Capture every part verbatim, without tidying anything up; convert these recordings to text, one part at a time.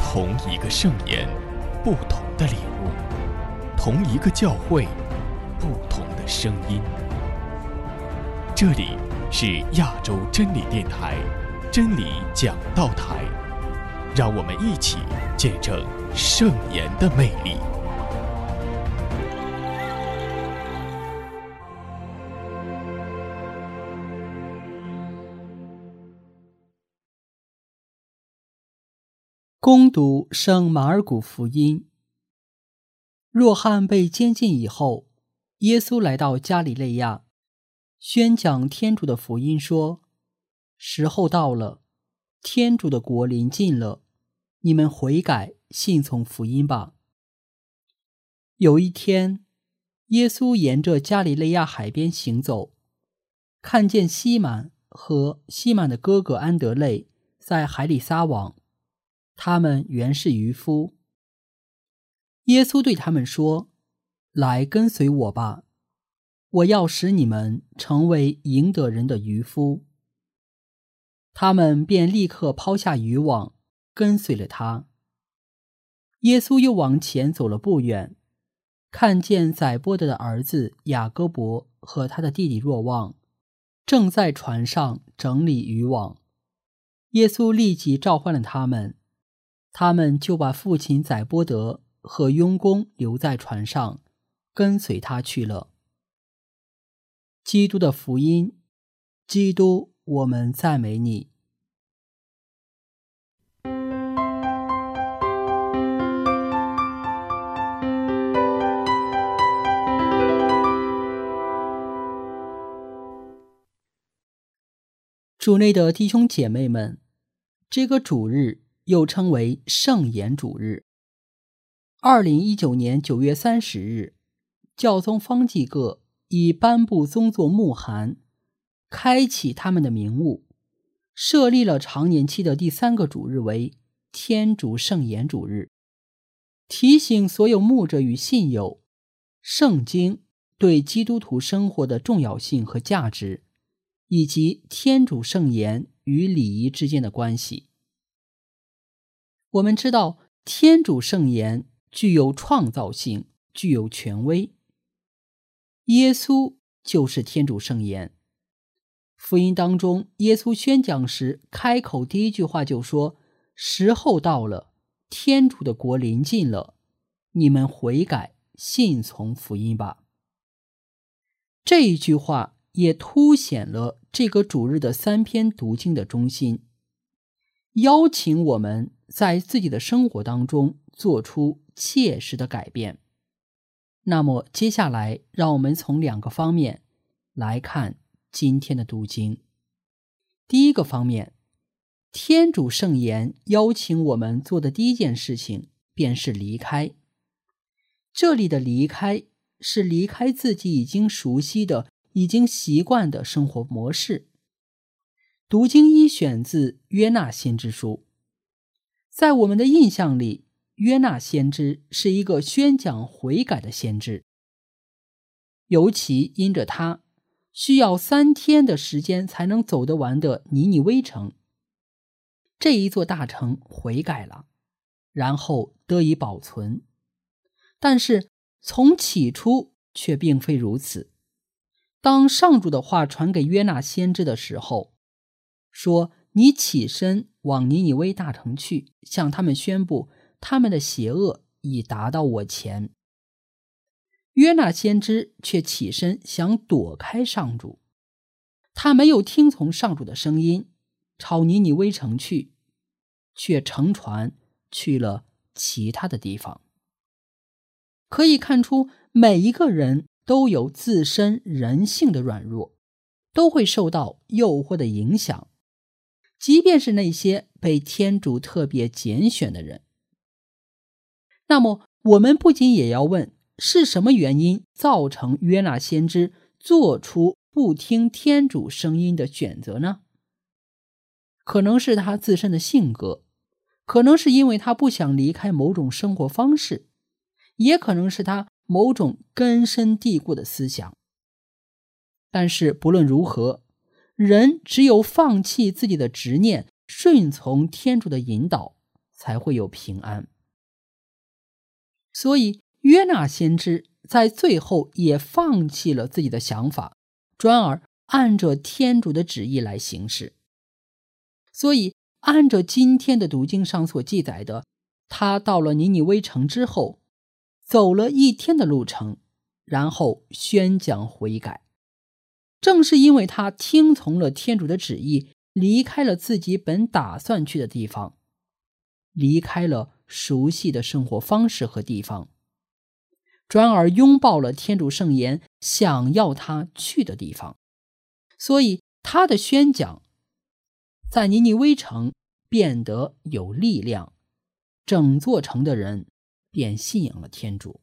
同一个圣言，不同的领悟；同一个教会，不同的声音。这里是亚洲真理电台真理讲道台，让我们一起见证圣言的魅力。 攻读圣马尔谷福音。若翰被监禁以后，耶稣来到加里肋亚，宣讲天主的福音，说：时候到了，天主的国临近了，你们悔改，信从福音吧。有一天，耶稣沿着加里肋亚海边行走，看见西满和西满的哥哥安德肋在海里撒网，他们原是渔夫。耶稣对他们说：来跟随我吧，我要使你们成为赢得人的渔夫。他们便立刻抛下渔网，跟随了他。耶稣又往前走了不远，看见载波德的儿子雅各伯和他的弟弟若望正在船上整理渔网。耶稣立即召唤了他们，他们就把父亲载波德和佣工留在船上，跟随他去了。基督的福音。基督，我们赞美你。主内的弟兄姐妹们，这个主日又称为圣言主日。二零一九年九月三十日，教宗方济各以颁布宗座牧函，开启他们的名务，设立了常年期的第三个主日为天主圣言主日，提醒所有牧者与信友，圣经对基督徒生活的重要性和价值，以及天主圣言与礼仪之间的关系。我们知道，天主圣言具有创造性，具有权威。耶稣就是天主圣言。福音当中，耶稣宣讲时开口第一句话就说：时候到了，天主的国临近了，你们悔改，信从福音吧。这一句话也凸显了这个主日的三篇读经的中心，邀请我们在自己的生活当中做出切实的改变。那么接下来让我们从两个方面来看今天的读经。第一个方面，天主圣言邀请我们做的第一件事情便是离开。这里的离开是离开自己已经熟悉的、已经习惯的生活模式。读经一选自约纳先知书。在我们的印象里，约纳先知是一个宣讲悔改的先知，尤其因着他需要三天的时间才能走得完的尼尼微城，这一座大城悔改了，然后得以保存。但是从起初却并非如此。当上主的话传给约纳先知的时候，说：你起身往尼尼微大城去，向他们宣布他们的邪恶已达到我前。约纳先知却起身想躲开上主，他没有听从上主的声音，朝尼尼微城去，却乘船去了其他的地方。可以看出，每一个人都有自身人性的软弱，都会受到诱惑的影响，即便是那些被天主特别拣选的人。那么我们不仅也要问，是什么原因造成约纳先知做出不听天主声音的选择呢？可能是他自身的性格，可能是因为他不想离开某种生活方式，也可能是他某种根深蒂固的思想。但是不论如何，人只有放弃自己的执念，顺从天主的引导， 才会有平安。所以约纳先知在最后也放弃了自己的想法，转而按着天主的旨意来行事。所以按照今天的读经上所记载的，他到了尼尼微城之后，走了一天的路程，然后宣讲悔改。正是因为他听从了天主的旨意，离开了自己本打算去的地方，离开了熟悉的生活方式和地方，转而拥抱了天主圣言想要他去的地方。所以他的宣讲在尼尼微城变得有力量，整座城的人便信仰了天主。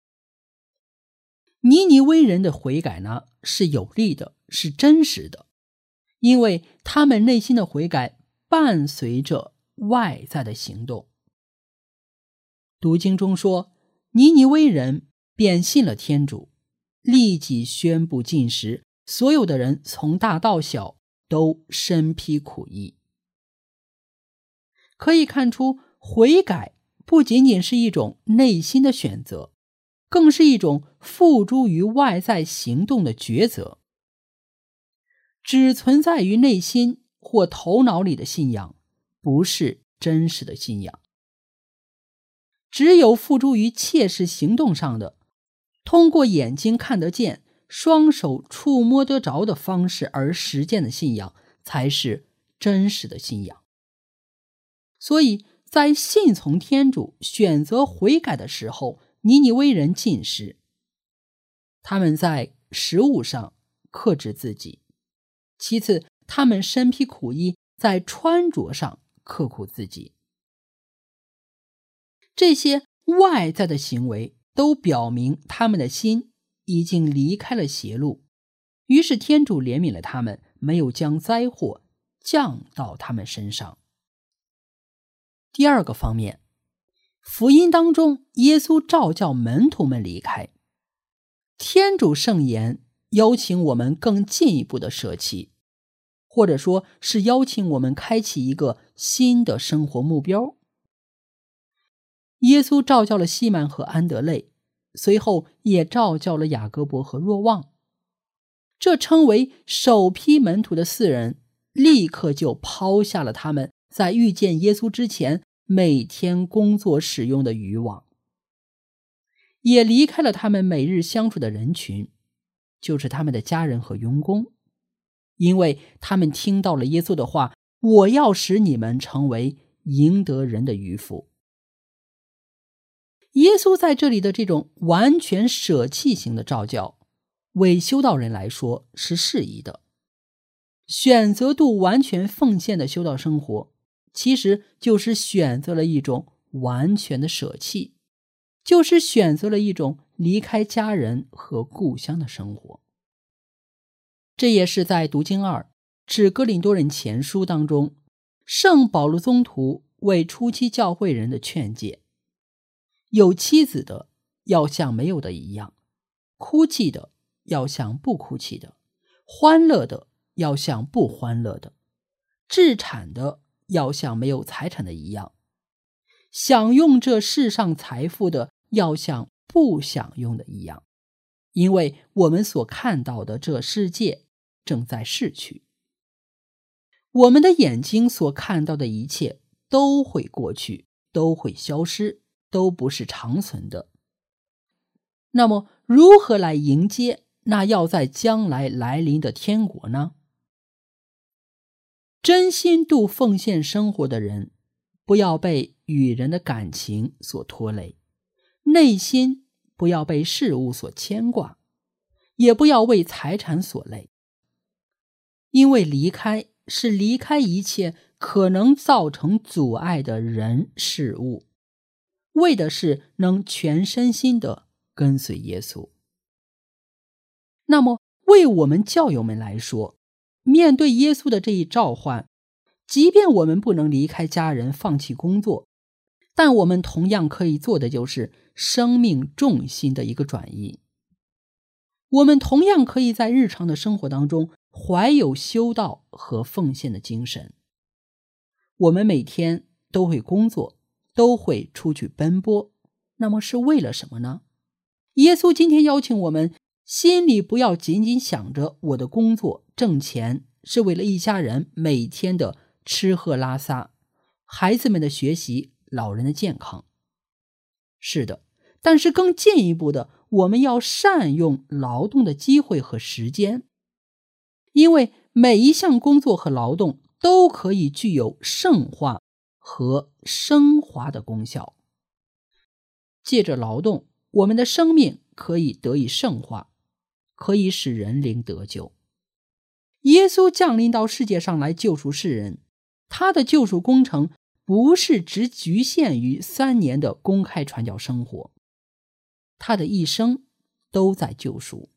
尼尼微人的悔改呢，是有力的，是真实的，因为他们内心的悔改伴随着外在的行动。读经中说，尼尼微人便信了天主，立即宣布禁食，所有的人从大到小都身披苦衣。可以看出，悔改不仅仅是一种内心的选择，更是一种付诸于外在行动的抉择。只存在于内心或头脑里的信仰，不是真实的信仰。只有付诸于切实行动上的，通过眼睛看得见，双手触摸得着的方式而实践的信仰，才是真实的信仰。所以在信从天主选择悔改的时候，尼尼微人禁食，他们在食物上克制自己；其次，他们身披苦衣，在穿着上刻苦自己。这些外在的行为都表明他们的心已经离开了邪路，于是天主怜悯了他们，没有将灾祸降到他们身上。第二个方面，福音当中耶稣召叫门徒们离开，天主圣言邀请我们更进一步的舍弃，或者说是邀请我们开启一个新的生活目标。耶稣召叫了西满和安德肋，随后也召叫了雅各伯和若望。这称为首批门徒的四人，立刻就抛下了他们在遇见耶稣之前每天工作使用的渔网，也离开了他们每日相处的人群，就是他们的家人和佣工，因为他们听到了耶稣的话，我要使你们成为赢得人的渔夫。耶稣在这里的这种完全舍弃型的召教，为修道人来说是适宜的。选择度完全奉献的修道生活，其实就是选择了一种完全的舍弃，就是选择了一种离开家人和故乡的生活。这也是在读经二致哥林多人前书当中，圣保禄宗徒为初期教会人的劝诫。有妻子的要像没有的一样，哭泣的要像不哭泣的，欢乐的要像不欢乐的，置产的要像没有财产的一样，享用这世上财富的要像不享用的一样，因为我们所看到的这世界正在逝去，我们的眼睛所看到的一切都会过去，都会消失，都不是长存的。那么如何来迎接那要在将来来临的天国呢？真心度奉献生活的人，不要被与人的感情所拖累，内心不要被事物所牵挂，也不要为财产所累。因为离开是离开一切可能造成阻碍的人事物，为的是能全身心地跟随耶稣。那么为我们教友们来说，面对耶稣的这一召唤，即便我们不能离开家人放弃工作，但我们同样可以做的就是生命重心的一个转移。我们同样可以在日常的生活当中怀有修道和奉献的精神。我们每天都会工作， 都会出去奔波，那么是为了什么呢？耶稣今天邀请我们，心里不要仅仅想着我的工作挣钱是为了一家人每天的吃喝拉撒，孩子们的学习，老人的健康。是的，但是更进一步的，我们要善用劳动的机会和时间，因为每一项工作和劳动都可以具有圣化和升华的功效。借着劳动，我们的生命可以得以圣化，可以使人灵得救。耶稣降临到世界上来救赎世人，他的救赎工程不是只局限于三年的公开传教生活，他的一生都在救赎。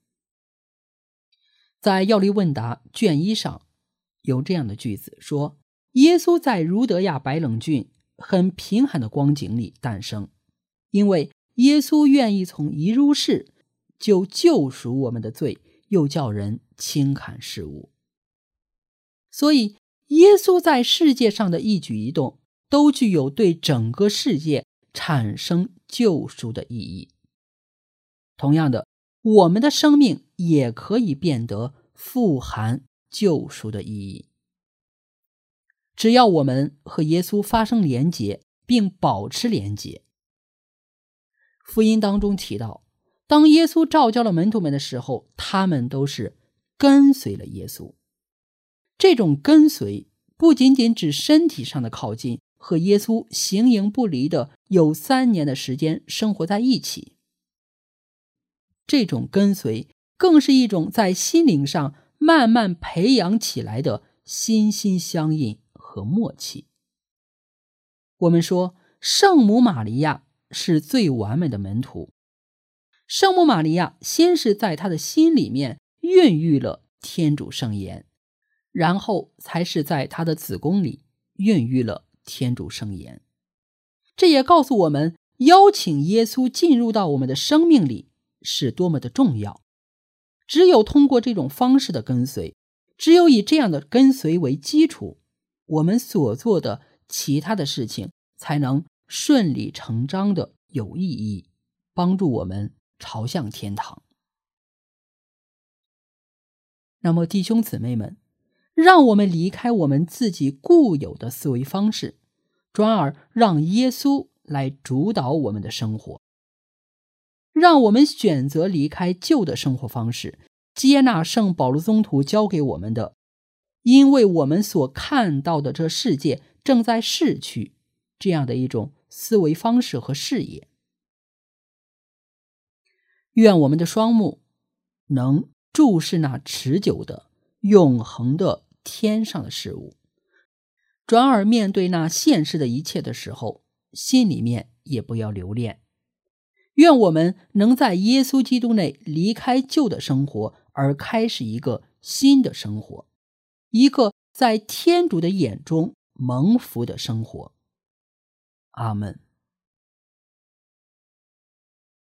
在要理问答卷一上有这样的句子说，耶稣在儒德亚白冷郡很贫寒的光景里诞生，因为耶稣愿意从一入世就救赎我们的罪，又叫人轻看事物。所以耶稣在世界上的一举一动都具有对整个世界产生救赎的意义。同样的，我们的生命也可以变得富含救赎的意义。只要我们和耶稣发生连结，并保持连结。福音当中提到，当耶稣召叫了门徒们的时候，他们都是跟随了耶稣。这种跟随不仅仅指身体上的靠近，和耶稣形影不离的有三年的时间生活在一起。这种跟随更是一种在心灵上慢慢培养起来的心心相印和默契。我们说圣母玛利亚是最完美的门徒。圣母玛利亚先是在她的心里面孕育了天主圣言，然后才是在她的子宫里孕育了天主圣言。这也告诉我们，邀请耶稣进入到我们的生命里是多么的重要。只有通过这种方式的跟随，只有以这样的跟随为基础，我们所做的其他的事情才能顺理成章的有意义，帮助我们朝向天堂。那么弟兄姊妹们，让我们离开我们自己固有的思维方式，转而让耶稣来主导我们的生活。让我们选择离开旧的生活方式，接纳圣保禄宗徒教给我们的，因为我们所看到的这世界正在逝去，这样的一种思维方式和视野。愿我们的双目能注视那持久的、永恒的天上的事物，转而面对那现实的一切的时候，心里面也不要留恋。愿我们能在耶稣基督内离开旧的生活，而开始一个新的生活，一个在天主的眼中蒙福的生活。阿们。